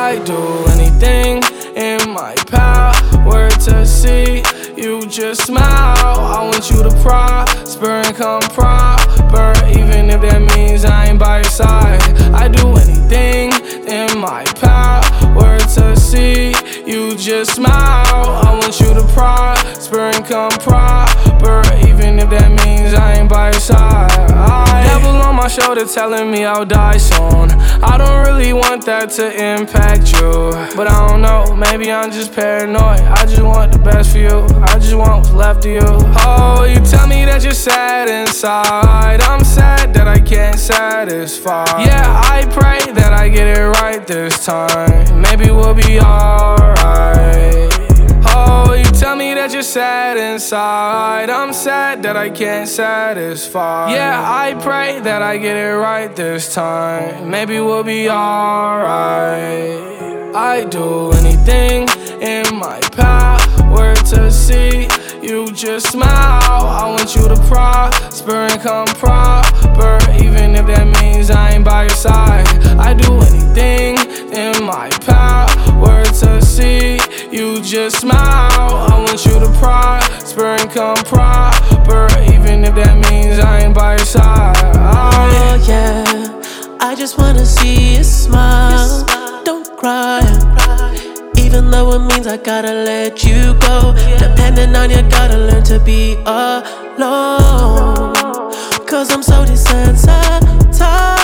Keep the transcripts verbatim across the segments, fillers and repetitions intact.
I'd do anything in my power to see you just smile. I want you to prosper and come proper, even if that means I ain't by your side. I'd do anything in my power to see you just smile. I want you to prosper and come proper, even if that means I ain't by your side. I, devil on my shoulder telling me I'll die soon. I don't really want that to impact you, but I don't know, maybe I'm just paranoid. I just want the best for you, I just want what's left of you. Oh, you tell me that you're sad inside. I'm sad that I can't satisfy. Yeah, I pray that I get it right this time. Maybe we'll be alright. Oh, you tell me that you're sad inside. I'm sad that I can't satisfy. Yeah, I pray that I get it right this time. Maybe we'll be alright. I'd do anything in my power to see you just smile. I want you to prosper and come proper, even if that means I ain't by your side. I'd do anything in my power to see you just smile. I want you to prosper and come proper, even if that means I ain't by your side. Oh yeah, I just wanna see you smile. Don't cry, even though it means I gotta let you go. Depending on you, gotta learn to be alone. Cause I'm so desensitized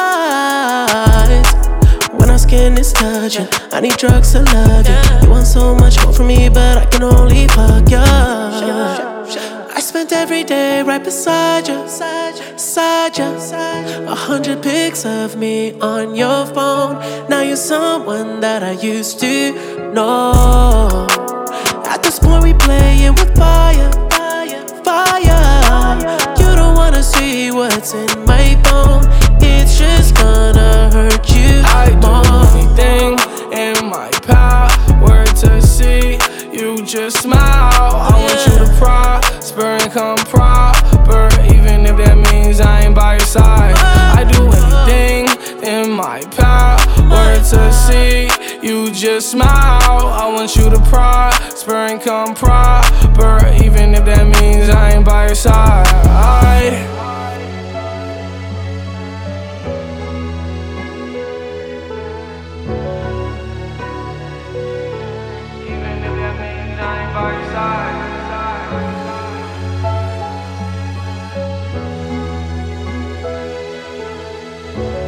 when our skin is touching. I need drugs to love you. You want so much more from me, but I can only fuck you. I spent every day right beside you, beside you. A hundred pics of me on your phone. Now you're someone that I used to know. At this point we playing with fire, fire. You don't wanna see what's in my phone. It's just gonna hurt you I'd more. do anything in my power to see you just smile. I want you to prosper and come proper, even if that means I ain't by your side. I'd do anything in my power to see you just smile. I want you to prosper and come proper, even if that means I ain't by your side. Even if that means I ain't by your side. Side.